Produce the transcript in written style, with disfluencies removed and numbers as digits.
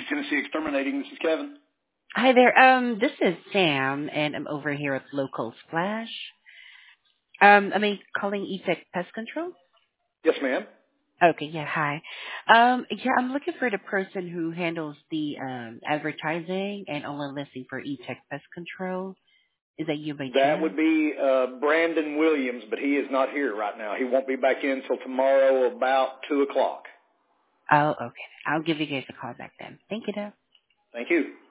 Tennessee Exterminating. This is Kevin. Hi there. This is Sam, and I'm over here at Local Splash. Am I calling ETech Pest Control? Yes, ma'am. Okay, yeah, hi. Yeah, I'm looking for the person who handles the advertising and online listing for ETech Pest Control. Is that you by That would chance? be Brandon Williams, but he is not here right now. He won't be back in until tomorrow about 2 o'clock. Oh, okay. I'll give you guys a call back then. Thank you, though. Thank you.